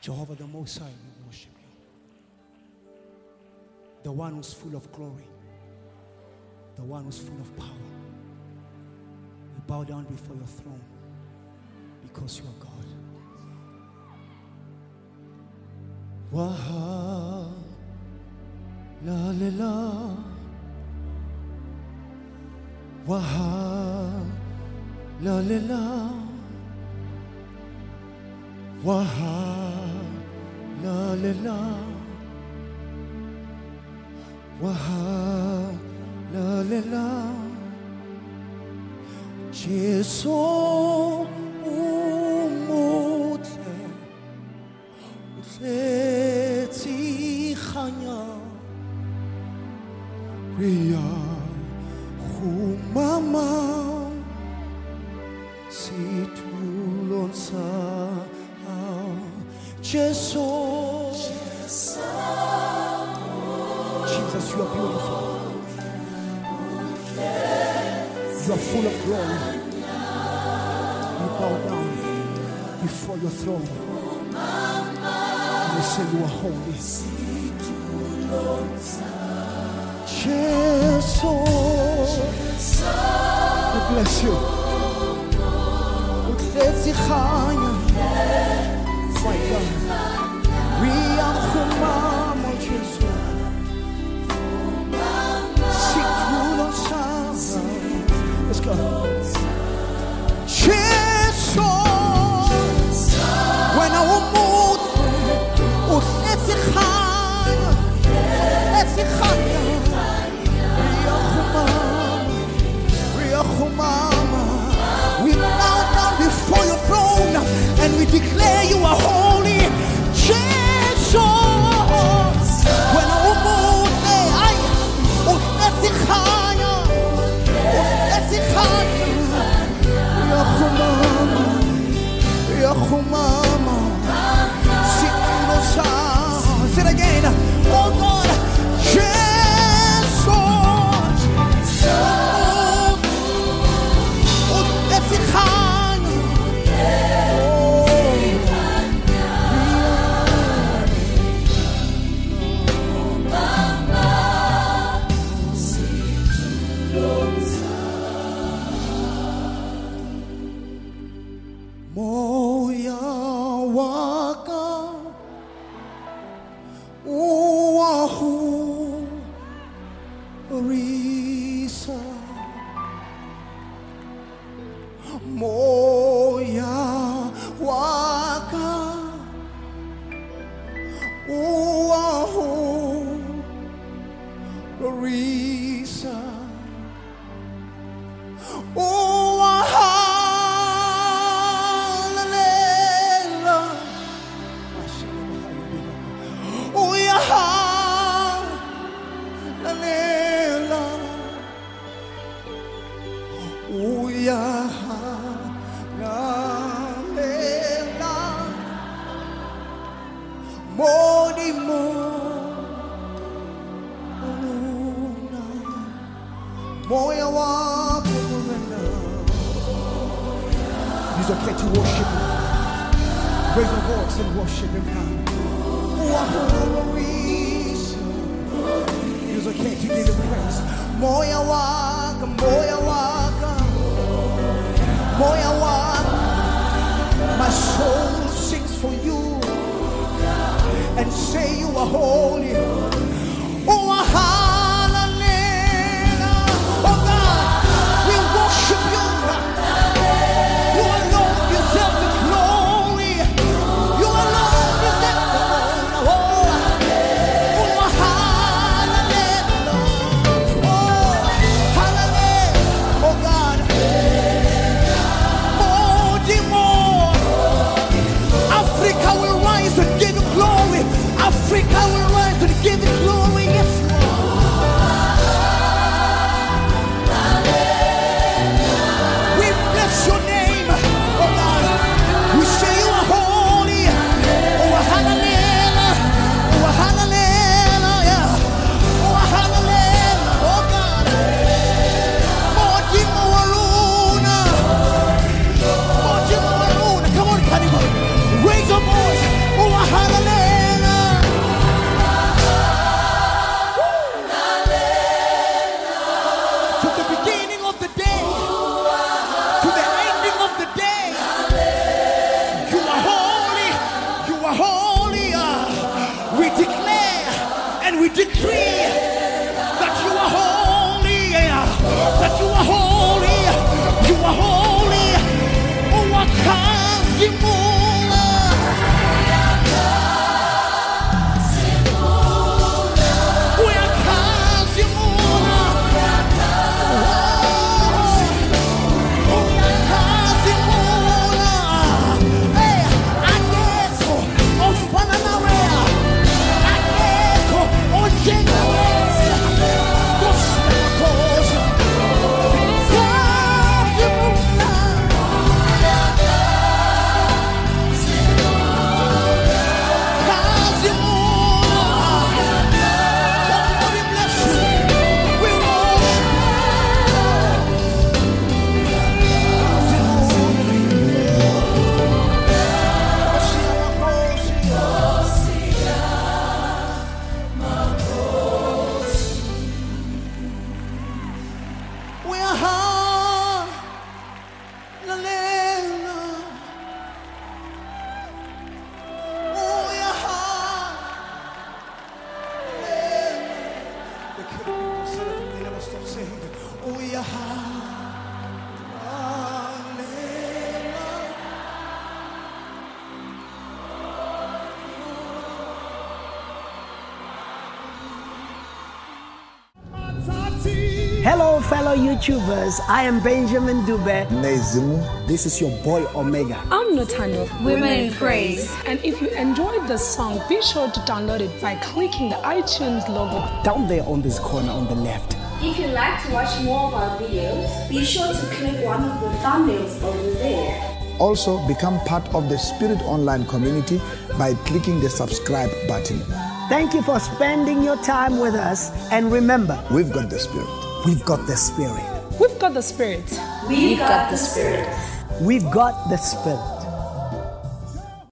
Jehovah the Most High, we worship you. The one who's full of glory. The one who's full of power. We bow down before your throne because you are God. Waha la la la. Waha la la la. Waha la la la. Waha la la la. Jesu umutle utleti khanya ria khumama situlon sa Jesu. Jesus, you are beautiful. You are full of glory. We bow down before your throne. And we say you are holy. Jesus, we bless you. My God, we are Mama Jesus. Let's go. Jesus, when I will move, let's we bow down before your throne and we declare you are holy. Jesus, when I will move, say it again. Oh God, Jesus, It's okay to worship him. Raise your voice and worship him now. It's okay to give him praise. Moya waka, moya waka, moya waka. My soul sings for you and say you are holy. Oh, hallelujah. Oh God, we worship you. You alone deserve the glory. You alone deserve the honor. Oh, hallelujah. Oh, hallelujah. Oh God, more. decree that you are holy, that you are holy, you are holy. Oh, what Hello, fellow YouTubers. I am Benjamin Dube. This is your boy Omega. I'm Nathaniel. Women in Praise. And if you enjoyed the song, be sure to download it by clicking the iTunes logo Down there on this corner on the left. If you'd like to watch more of our videos, be sure to click one of the thumbnails over there. Also, become part of the Spirit Online community by clicking the subscribe button. Thank you for spending your time with us. And remember, We've got the Spirit. we've got the Spirit. We've got the Spirit. We've got the Spirit. We've got the Spirit.